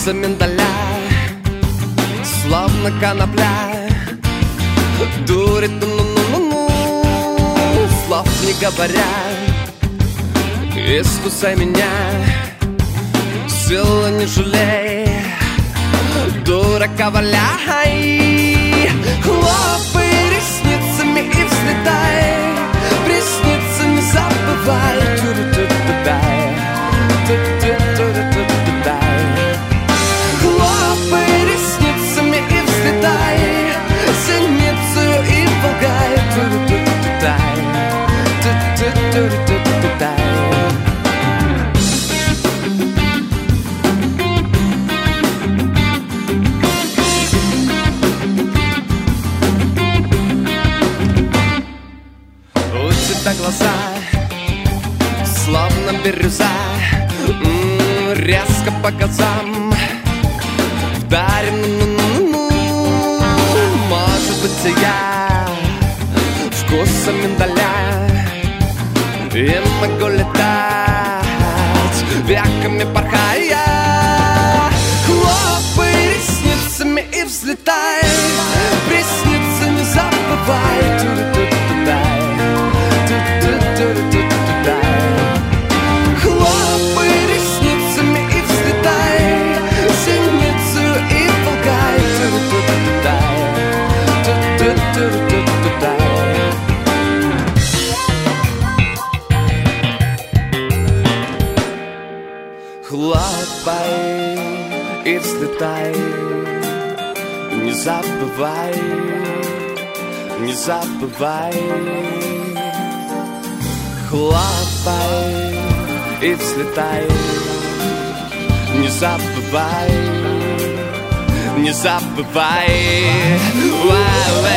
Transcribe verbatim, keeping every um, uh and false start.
вкуса миндаля, словно конопля, дурит, ну-ну-ну-ну, слов не говоря. Искусай меня, силы не жалей, дурака валяй. Хлопай ресницами и взлетай, приснится не забывай. Хлопай ресницами и взлетай, синицу и волгай. Глаза, словно бирюза, м-м, резко по глазам вдарим, ну-ну-ну-ну. Может быть, и я вкусом миндаля и могу летать, веками порхая. Хлопай ресницами и взлетай, приснится не забывай. Хлопай ресницами и взлетай, синицу и волгай. Хлопай и взлетай, не забывай, не забывай. Хлопай и взлетай, не забывай, не забывай.